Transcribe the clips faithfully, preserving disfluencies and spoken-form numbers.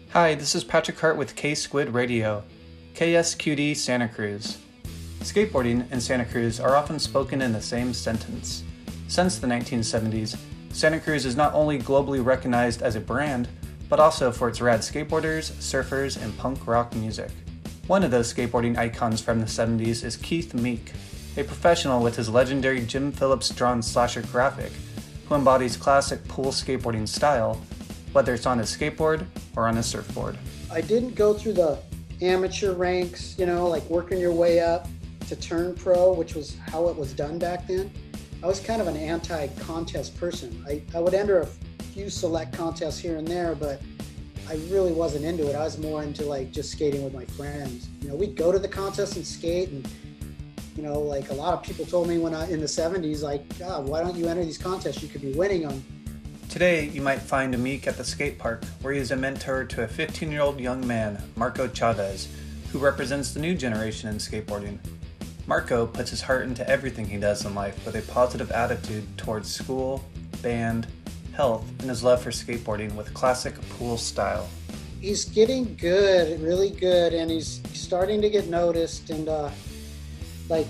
Hi, this is Patrick Hart with K-Squid Radio, K S Q D Santa Cruz. Skateboarding and Santa Cruz are often spoken in the same sentence. Since the nineteen seventies, Santa Cruz is not only globally recognized as a brand, but also for its rad skateboarders, surfers, and punk rock music. One of those skateboarding icons from the seventies is Keith Meek, a professional with his legendary Jim Phillips drawn slasher graphic, who embodies classic pool skateboarding style, whether it's on a skateboard or on a surfboard. I didn't go through the amateur ranks, you know, like working your way up to turn pro, which was how it was done back then. I was kind of an anti-contest person. I, I would enter a few select contests here and there, but I really wasn't into it. I was more into like just skating with my friends. You know, we'd go to the contest and skate, and you know, like a lot of people told me when I in the seventies, like, God, why don't you enter these contests? You could be winning them. Today, you might find Meek at the skate park, where he is a mentor to a fifteen-year-old young man, Marco Chavez, who represents the new generation in skateboarding. Marco puts his heart into everything he does in life with a positive attitude towards school, band, health, and his love for skateboarding with classic pool style. He's getting good, really good, and he's starting to get noticed. And uh, like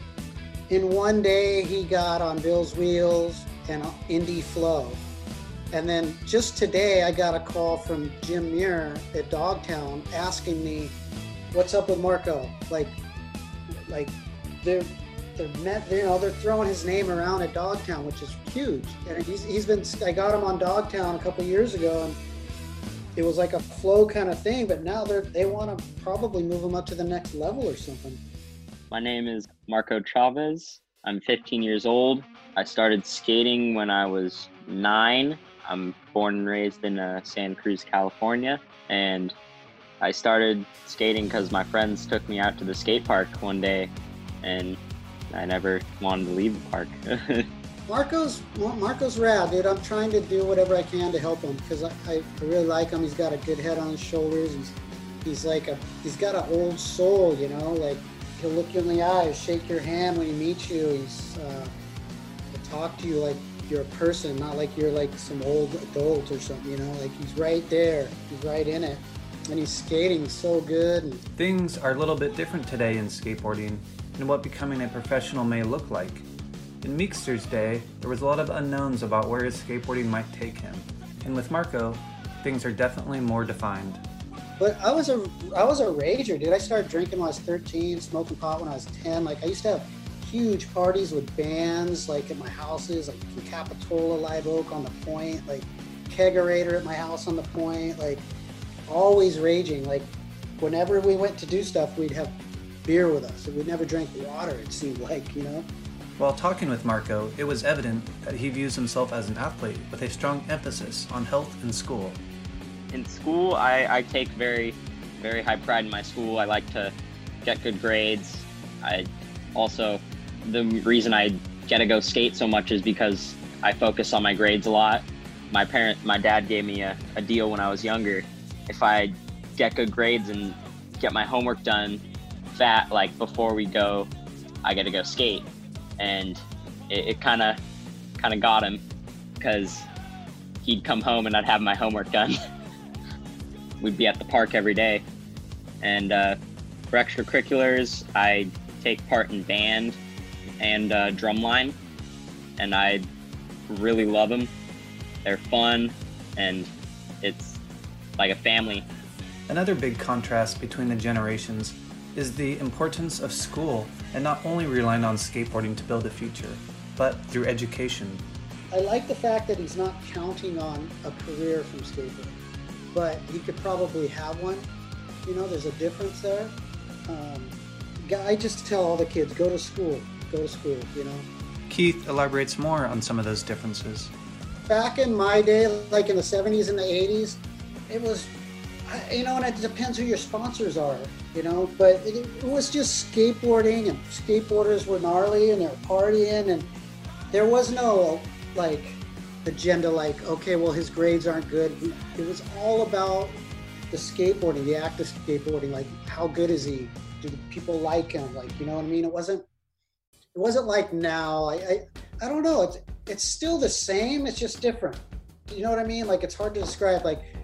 in one day, he got on Bill's Wheels and Indy Flow. And then just today, I got a call from Jim Muir at Dogtown asking me, "What's up with Marco?" Like, like they're they're met, you know, they're throwing his name around at Dogtown, which is huge. And he's he's been. I got him on Dogtown a couple of years ago, and it was like a flow kind of thing. But now they're they want to probably move him up to the next level or something. My name is Marco Chavez. I'm fifteen years old. I started skating when I was nine. I'm born and raised in uh, Santa Cruz, California, and I started skating because my friends took me out to the skate park one day, and I never wanted to leave the park. Marco's Marco's rad, dude. I'm trying to do whatever I can to help him because I, I really like him. He's got a good head on his shoulders. He's he's like a he's got an old soul, you know. Like he'll look you in the eyes, shake your hand when he meets you. He's uh, he'll talk to you like you're a person, not like you're like some old adult or something, you know, like he's right there, he's right in it, and he's skating so good. And things are a little bit different today in skateboarding and what becoming a professional may look like. In Meekster's day, there was a lot of unknowns about where his skateboarding might take him, and with Marco, things are definitely more defined. But I was a I was a rager, dude. I started drinking when I was thirteen, smoking pot when I was ten. Like I used to have huge parties with bands, like at my houses, like from Capitola, Live Oak on the Point, like Kegerator at my house on the Point, like always raging. Like whenever we went to do stuff, we'd have beer with us. We'd never drink water, it seemed like, you know? While talking with Marco, it was evident that he views himself as an athlete with a strong emphasis on health in school. In school, I, I take very, very high pride in my school. I like to get good grades. I also The reason I get to go skate so much is because I focus on my grades a lot. My parent, my dad gave me a, a deal when I was younger. If I get good grades and get my homework done fat, like before we go, I get to go skate. And it kind of kind of got him because he'd come home and I'd have my homework done. We'd be at the park every day. And uh, for extracurriculars, I take part in band and uh, drumline, and I really love them. They're fun, and it's like a family. Another big contrast between the generations is the importance of school and not only relying on skateboarding to build a future, but through education. I like the fact that he's not counting on a career from skateboarding, but he could probably have one. You know, there's a difference there. Um, I just tell all the kids, go to school. Go to school, you know. Keith elaborates more on some of those differences. Back in my day, like in the seventies and the eighties, it was, you know, and it depends who your sponsors are, you know, but it, it was just skateboarding, and skateboarders were gnarly and they were partying, and there was no like agenda like, okay, well, his grades aren't good. It was all about the skateboarding, the act of skateboarding, like how good is he? Do people like him? Like, you know what I mean? It wasn't It wasn't like now. I, I I don't know. It's it's still the same. It's just different. You know what I mean? Like it's hard to describe. Like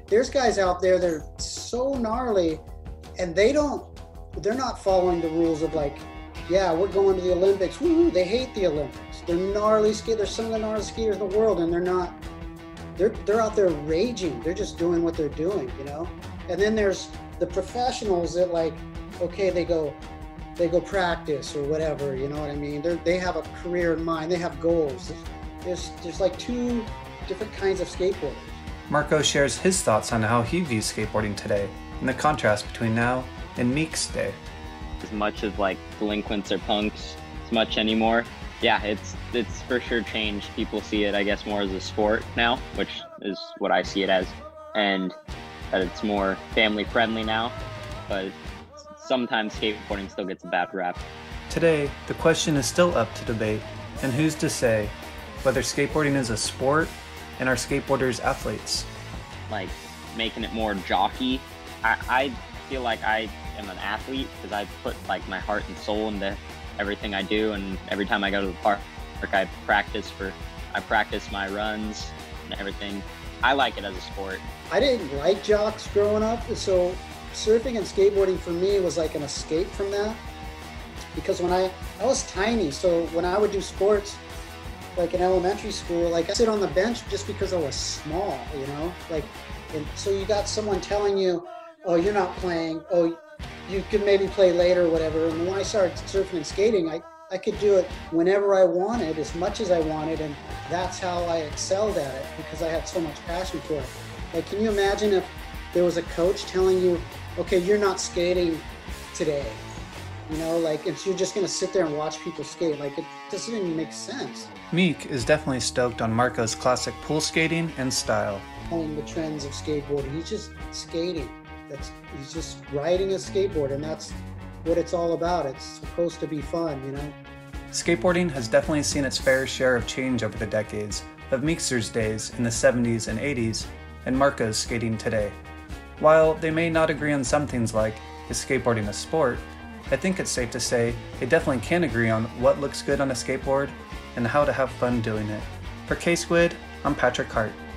there's guys out there that are so gnarly, and they don't, they're not following the rules of like, yeah, we're going to the Olympics. Woo! They hate the Olympics. They're gnarly skaters. They're some of the gnarly skaters in the world, and they're not. They're they're out there raging. They're just doing what they're doing, you know. And then there's the professionals that like, okay, they go, they go practice or whatever, you know what I mean. They they have a career in mind. They have goals. There's there's like two different kinds of skateboarders. Marco shares his thoughts on how he views skateboarding today and the contrast between now and Meek's day. As much as like delinquents or punks as much anymore. Yeah, it's it's for sure changed. People see it, I guess, more as a sport now, which is what I see it as, and that it's more family friendly now. But sometimes skateboarding still gets a bad rap. Today, the question is still up to debate, and who's to say whether skateboarding is a sport and are skateboarders athletes? Like making it more jockey. I, I feel like I am an athlete because I put like my heart and soul into everything I do, and every time I go to the park, like I practice for, I practice my runs and everything. I like it as a sport. I didn't like jocks growing up, so surfing and skateboarding for me was like an escape from that. Because when I, I was tiny, so when I would do sports, like in elementary school, like I sit on the bench just because I was small, you know? Like, and so you got someone telling you, oh, you're not playing, oh, you could maybe play later or whatever. And when I started surfing and skating, I, I could do it whenever I wanted, as much as I wanted, and that's how I excelled at it because I had so much passion for it. Like, can you imagine if there was a coach telling you, okay, you're not skating today, you know, like, and so you're just going to sit there and watch people skate. Like, it doesn't even make sense. Meek is definitely stoked on Marco's classic pool skating and style. Following the trends of skateboarding, he's just skating. That's, he's just riding a skateboard, and that's what it's all about. It's supposed to be fun, you know? Skateboarding has definitely seen its fair share of change over the decades, of Meekster's days in the seventies and eighties, and Marco's skating today. While they may not agree on some things like, is skateboarding a sport, I think it's safe to say they definitely can agree on what looks good on a skateboard and how to have fun doing it. For K-Squid, I'm Patrick Hart.